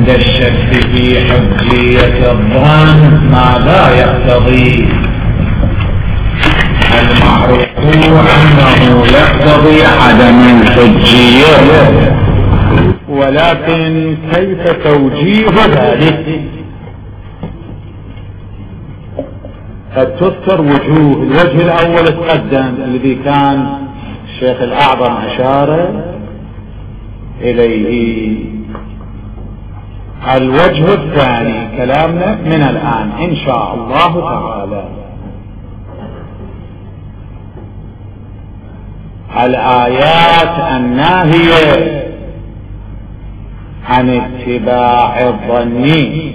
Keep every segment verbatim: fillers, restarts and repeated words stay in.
عند الشك في حجية الظن ماذا يقتضي؟ المعروف أنه يقتضي عدم الحجية، ولكن كيف توجيه ذلك؟ قد تذكر وجوه. الوجه الأول تقدم الذي كان الشيخ الأعظم أشار إليه. الوجه الثاني كلامنا من الآن إن شاء الله تعالى. الآيات الناهية عن اتباع الظن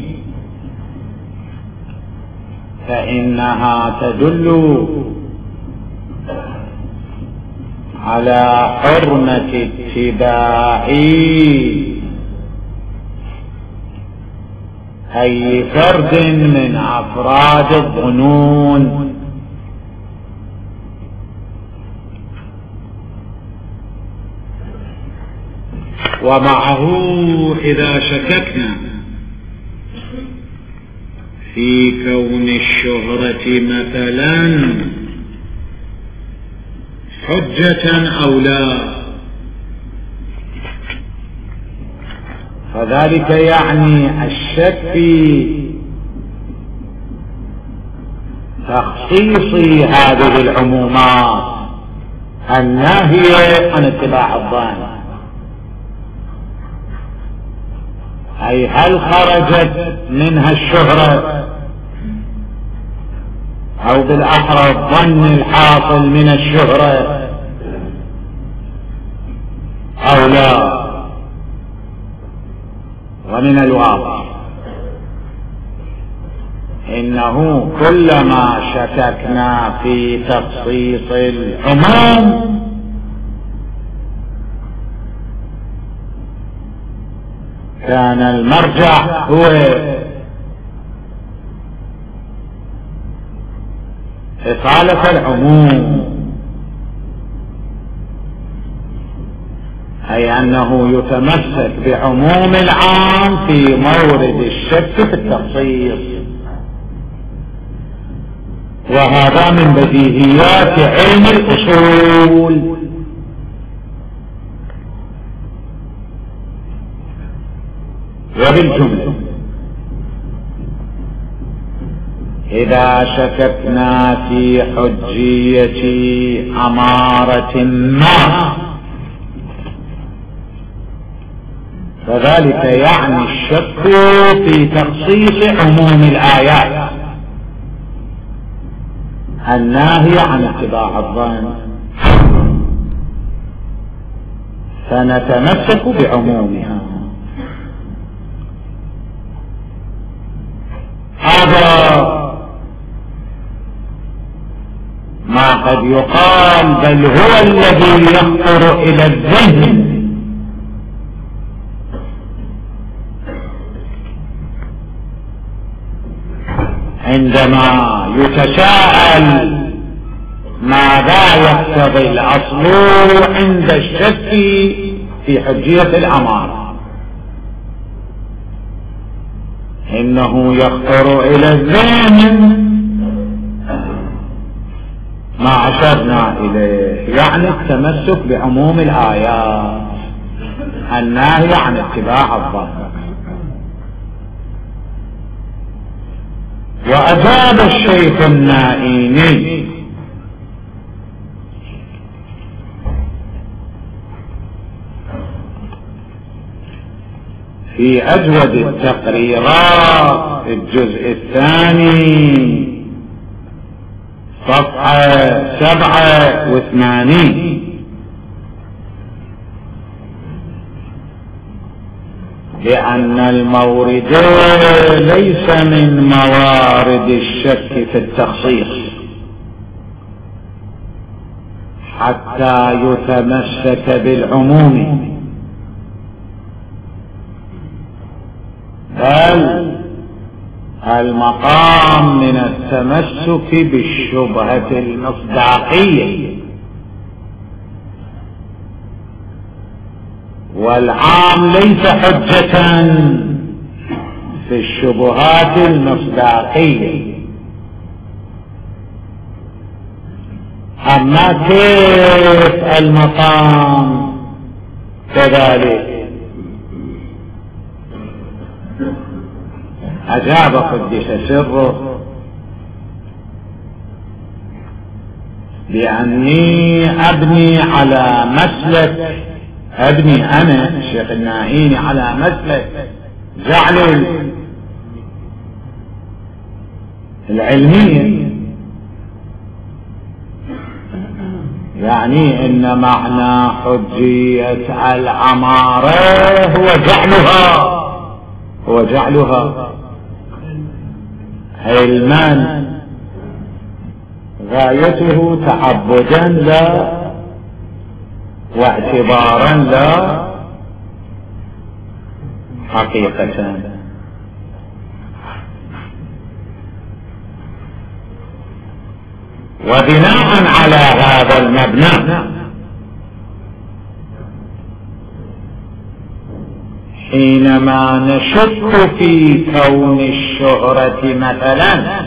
فإنها تدل على حرمة اتباع أي فرد من أفراد الظنون، ومعه إذا شككنا في كون الشهرة مثلا حجة أو لا، فذلك يعني الشك في تخصيص هذه العمومات الناهية عن اتباع الظن، أي هل خرجت منها الشهرة أو بالأحرى الظن الحاصل من الشهرة أو لا. ومن الواضح إنه كلما شككنا في تخصيص العموم كان المرجع هو إطالة العموم، أي أنه يتمسك بعموم العام في مورد الشك في التخصيص، وهذا من بديهيات علم الأصول. وبالجملة إذا شككنا في حجية أمارة ما فذلك يعني الشك في تخصيص عموم الآيات الناهية عن اتباع الظن، فنتمسك بعمومها. هذا ما قد يقال بل هو الذي يخطر إلى الذهن عندما يتساءل ماذا يقتضي الأصل عند الشك في حجية الأمارة. إنه يخطر إلى الذهن ما أشرنا إليه، يعني التمسك بعموم الآيات الناهية عن اتباع الظن. وأجاب الشيخ النائيني في أجود التقريرات الجزء الثاني صفحة سبعة وثمانين لأن المورد ليس من موارد الشك في التخصيص حتى يتمسك بالعموم، بل المقام من التمسك بالشبهة المصداقية، والعام ليس حجة في الشبهات المصداقية. أما كيف المقام كذلك أجاب قدس سره بأني أبني على مسلك، أبني أنا الشيخ الناهيني على مسلك جعل العلمية، يعني إن معنى حجية العمارة هو جعلها هو جعلها علما غايته تعبدا لا واعتبارا لا حقيقة. وبناء على هذا المبنى حينما نشك في كون الشهرة مثلا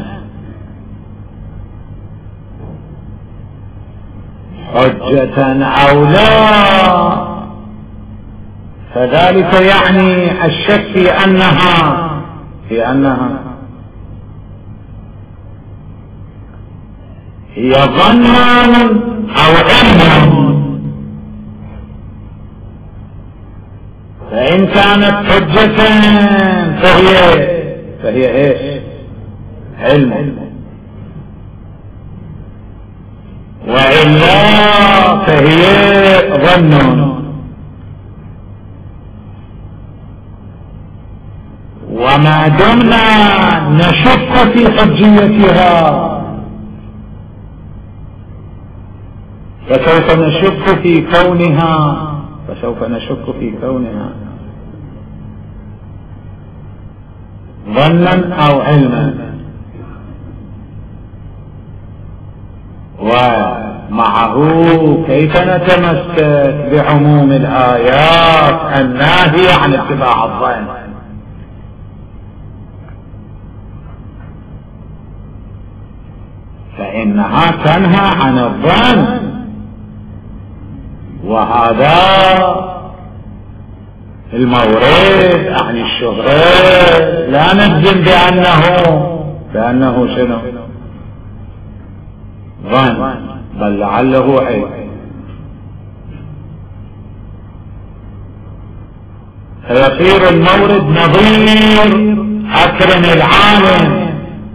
حجة أو لا، فذلك يعني الشك في أنها في أنها هي ظن أو علم. فإن كانت حجة فهي فهي ايش؟ علم، وإلا فهي ظن. وما دمنا نشك في حجيتها فسوف نشك في كونها فسوف نشك في كونها ظنا أو علما. ومعه كيف نتمسك بعموم الآيات الناهية عن اتباع الظن؟ فإنها تنهى عن الظن، وهذا المورد عن الشهرة لا نجزم بأنه بأنه شنو ظن، بل لعله علم. فيصير المورد نظير أكرم العالم.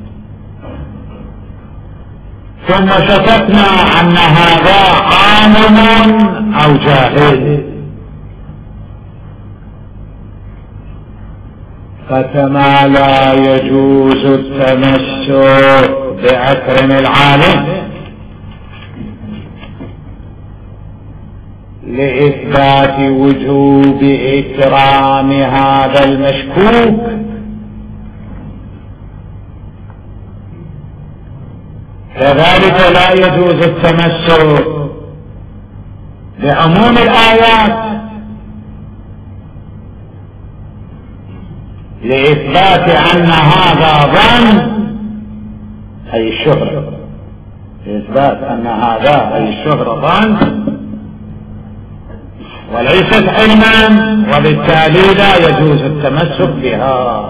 ثم شفتنا أن هذا عالم أو جاهل، فكما لا يجوز التمسك بأكرم العالم لإثبات وجوب إكرام هذا المشكوك، كذلك لا يجوز التمسك بعموم الآيات لإثبات أن هذا ظن أي الشهرة، لإثبات أن هذا أي الشهرة ظن وليست علما، وبالتالي لا يجوز التمسك بها.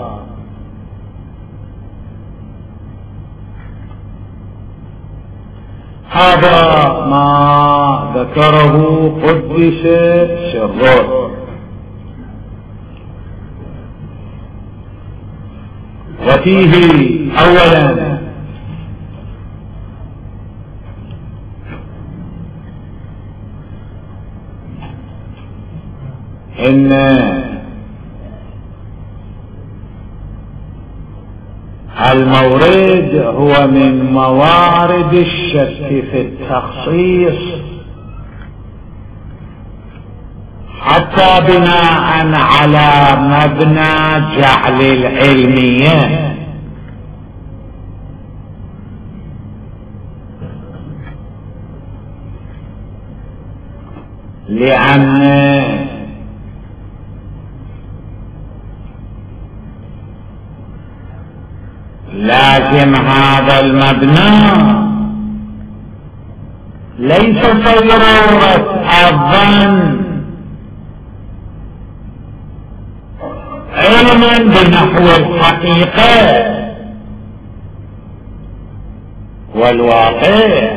هذا ما ذكره قدس سره. وفيه اولا ان المورد هو من موارد الشك في التخصيص، حتى بناء على مبنى جعل العلمية. لأن لازم هذا المبنى ليس صيرورة الظن علما بنحو الحقيقة والواقع،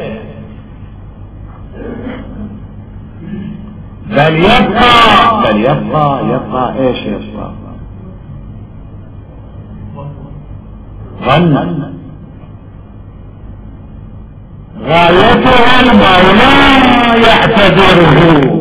بل يبقى بل يبقى يبقى ايش يبقى؟ ظنا غايته المولى يعتذره.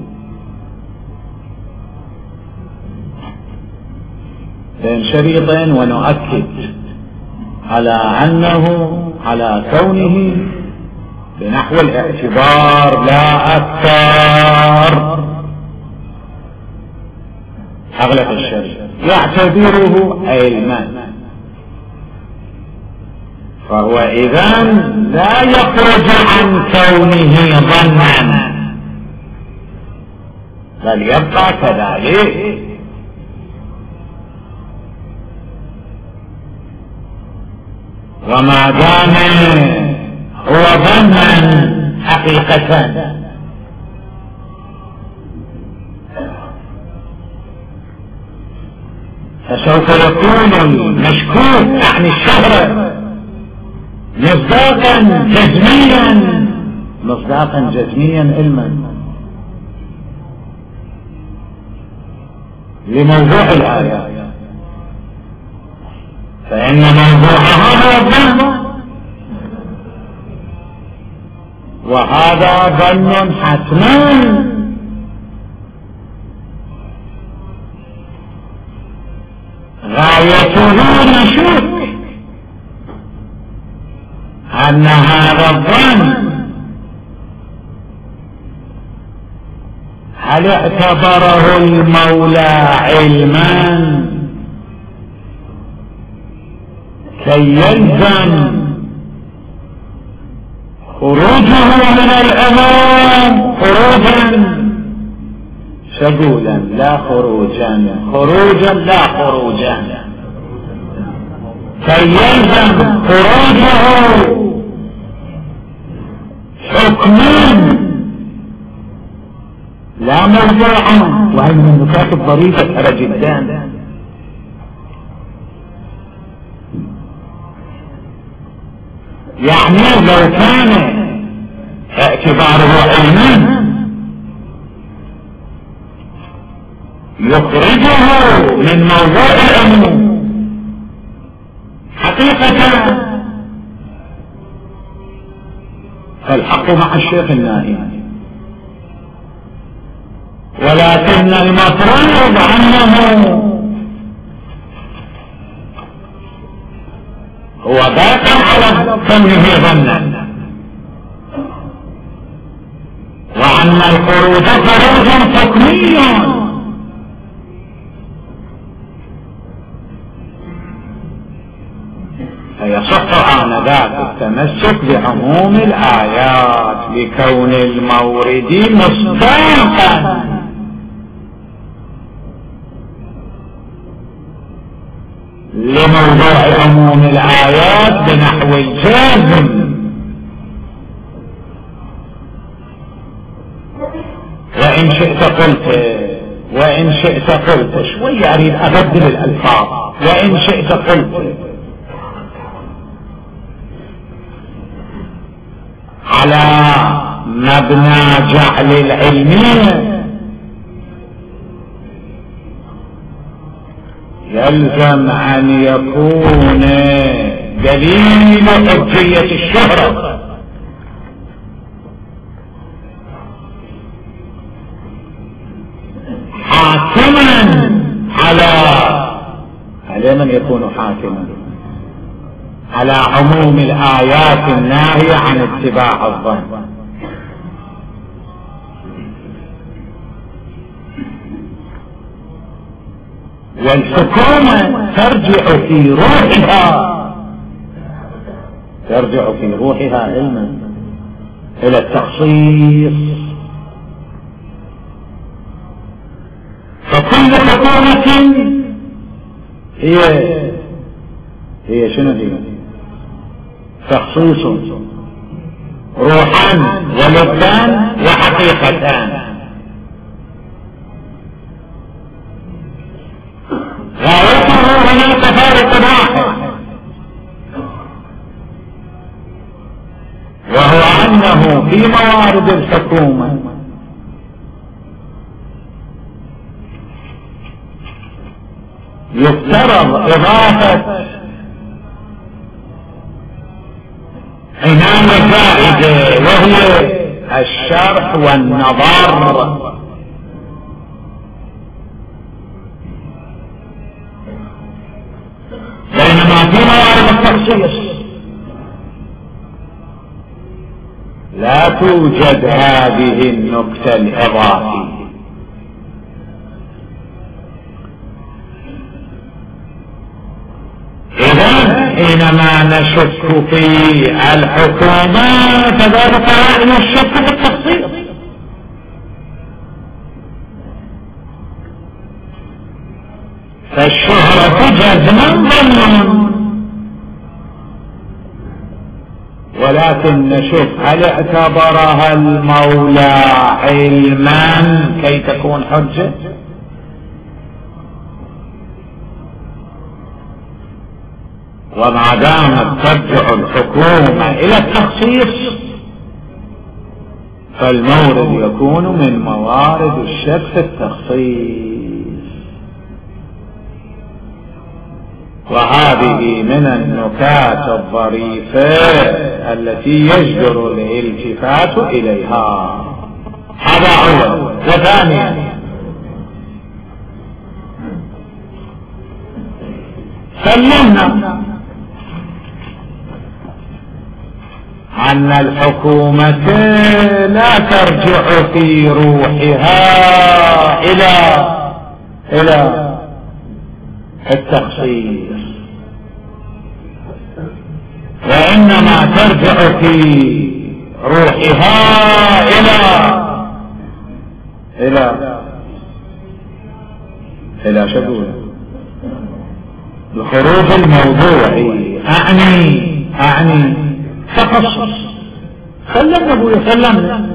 بين شريطين ونؤكد على أنه على كونه بنحو الاعتبار لا أكثر أغلق الشريط يعتبره علما، فهو إذن لا يخرج عن كونه ظنا بل يبقى كذلك. وما دام هو ظنا حقيقة فسوف يكون المشكوك عن الشهرة مصداقا جزميا مصداقا جزميا علما لموضوع الآيات، فإن موضوعها هو الظن، وهذا ظن حتما غايته نشوك أن هذا الظن هل اعتبره المولى علما كي يلزم خروجه من الأمام خروجا شغولا لا خروجا خروجا لا خروجا كي يلزم خروجه حكما لا موضوعا. وهي من النكات الظريفة ترى جدا. يعني لو كان اعتباره علما يخرجه من موضوع العلم حقيقة، فالحق مع الشيخ النائي، ولكن المفروض عنه هو باق على كونه ظنا، وأن الخروج خروج حكمي فيصح آنذاك التمسك بعموم الآيات لكون المورد مصداقا لموضوع عموم الآيات بنحو الجازم. وإن شئت قلت وإن شئت قلت شوية أريد أبدل الألفاظ. وإن شئت قلت على مبنى جعل العلمية يلزم أن يكون دليل حجية الشهرة حاكما على على من يكون حاكما على عموم الآيات الناهية عن اتباع الظن. والحكومة ترجع في روحها ترجع في روحها علما إلى التخصيص، فكل حكومة هي هي شنو هي؟ تخصيص روحان ولبان وحقيقتان. غايته هنا تفارق واحد، وهو أنه في موارد الحكومة يفترض إضافة عناية زائدة وهي الشرح والنظر، بينما في موارد التخصيص لا توجد هذه النكتة الإضافية. إذن حينما نشك في الحكومة فذلك يعني الشك في التخصيص. فالشهرة جزما ظنا، ولكن نشوف هل اعتبرها المولى علما كي تكون حجة؟ وما دامت ترجع الحكومة الى التخصيص فالمورد يكون من موارد الشك في التخصيص. وهذه من النكات الظريفة التي يجدر الالتفات اليها. هذا اول. وثانيا سلمنا أن الحكومة لا ترجع في روحها إلى إلى التخصيص، وإنما ترجع في روحها إلى إلى إلى شبه الخروج الموضوعي. أعني أعني تخصص. سلمنا ابويا سلمنا،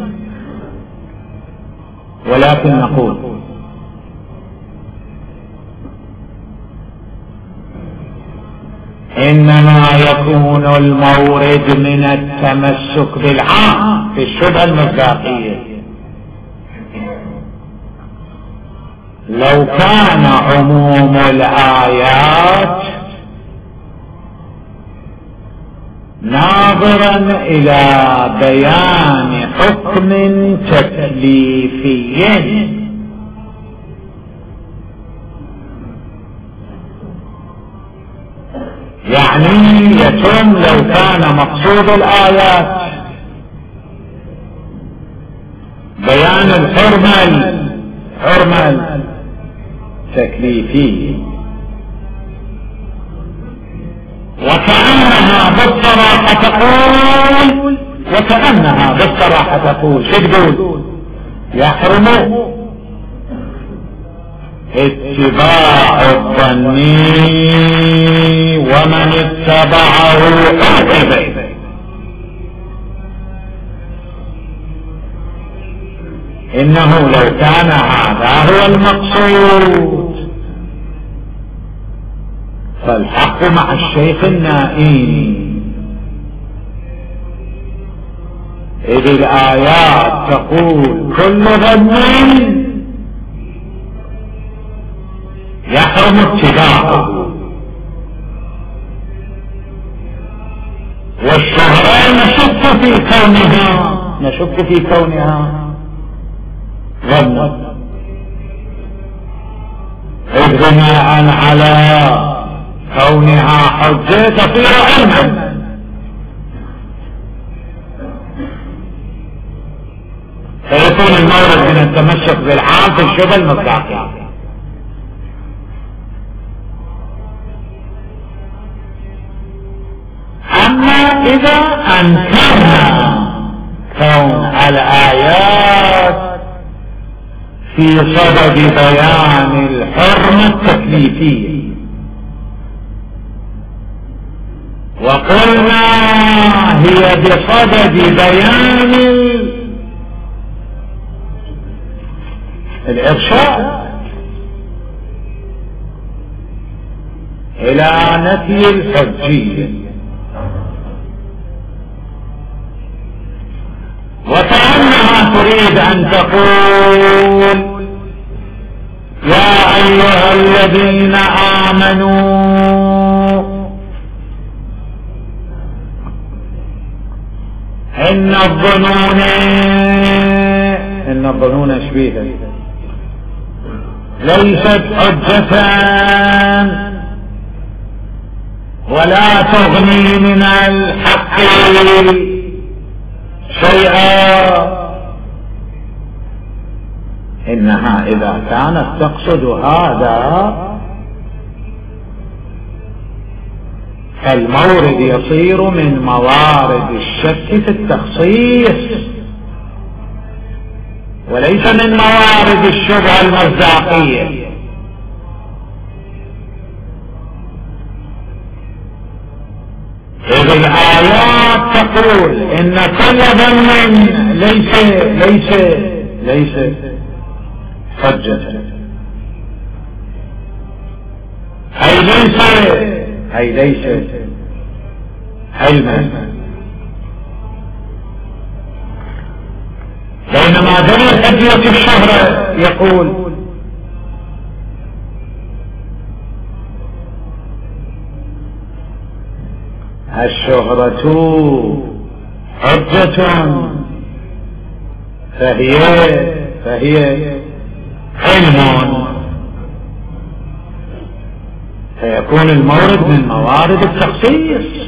ولكن نقول انما يكون المورد من التمسك بالعام في الشبهة المصداقية. لو كان عموم الآيات ناظرا الى بيان حكم تكليفي يعني يتم لو كان مقصود الآيات بيان الحرمة الحرمة التكليفية وكأنها بالصراحة تقول وكأنها بالصراحة تقول شو تقول؟ يحرم اتباع الظني ومن اتبعه عاقبه. انه لو كان هذا هو المقصود فالحق مع الشيخ النائي، إذ الآيات تقول كل ظن يحرم اتباعه، والشهرة نشك في كونها نشك في كونها ظنا، إذ بناء على كونها حجة تصير علما. فيكون المورد من التمسك بالعام في الشبهة المصداقية. أما إذا أنكرنا كون الآيات في صدد بيان الحرمة التكليفية وقلنا هي بصدد بيان الإرشاد إلى نفي الحجية، وكأنها تريد أن تقول يا أيها الذين آمنوا إن الظنون إن الظنون شبيهة ليست حجة ولا تغني من الحق شيئا، إنها إذا كانت تقصد هذا فالمورد يصير من موارد الشك في التخصيص وليس من موارد الشبهة المصداقية. إذ الآيات تقول إن كل ظن ليس ليس ليس حجة، أي ليس أي ليس علما، بينما دليل حجية الشهرة يقول الشهرة حجة فهي فهي علم، فيكون المورد من موارد التخصيص.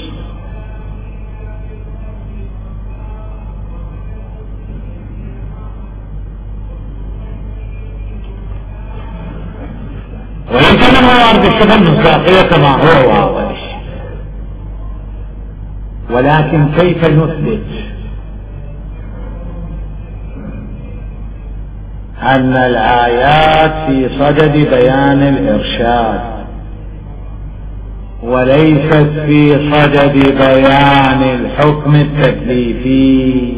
وليس من موارد الشبهة المصداقية كما هو واضح. ولكن كيف نثبت أن الآيات في صدد بيان الإرشاد وليست في صدد بيان الحكم التكليفي؟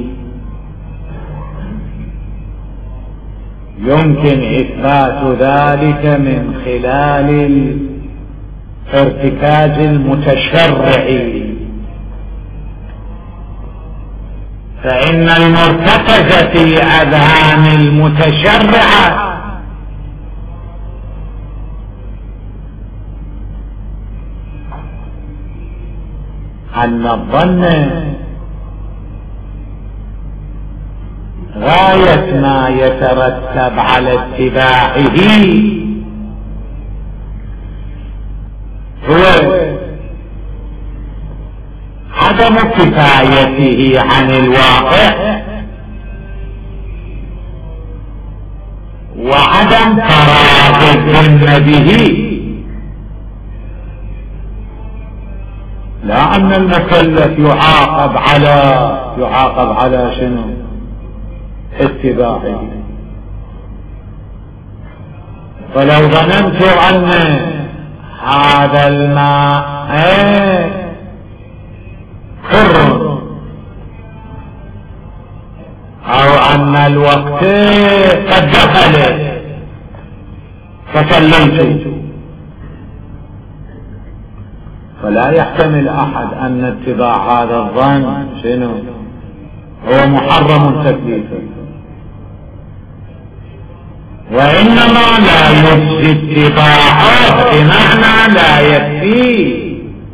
يمكن إثبات ذلك من خلال الارتكاز المتشرعي، فإن المرتكز في أذهان المتشرعة أن الظن غاية ما يترتب على اتباعه هو عدم كفايته عن الواقع وعدم تراضي الظن به، لا أن المكلف يعاقب على يعاقب على شنو؟ اتباعه. فلو ظننت أن هذا الماء حر أو أن الوقت قد دخل فسلمت، فلا يحتمل أحد أن اتباع هذا الظن شنو هو محرم تكليفا، وإنما لا يجزي اتباعه بمعنى لا يكفي.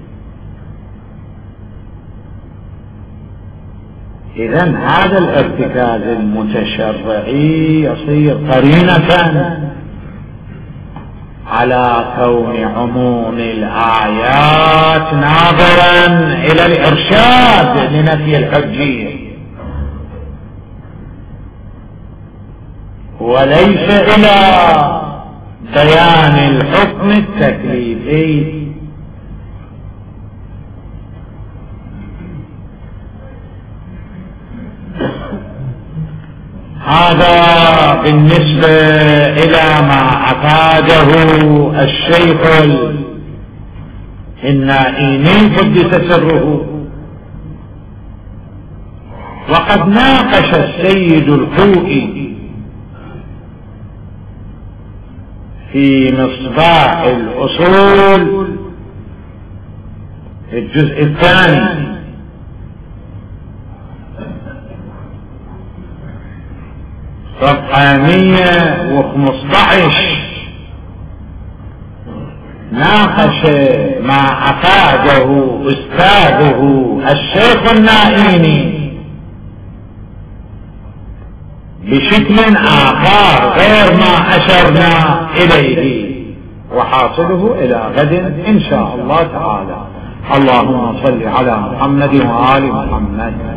إذن هذا الارتكاز المتشرعي يصير قرينة على كون عموم الآيات ناظرا إلى الإرشاد لنفي الحجية وليس إلى بيان الحكم التكليفي. هذا بالنسبة إلى ما أفاده الشيخ النائيني قدس سره. وقد ناقش السيد الخوئي في مصباح الأصول الجزء الثاني صفحة مئة وخمسة عشر، ناقش ما أفاده أستاذه الشيخ النائيني بشكل آخر غير ما أشرنا إليه، وحاصله إلى غد إن شاء الله تعالى. اللهم صل على محمد وآل محمد.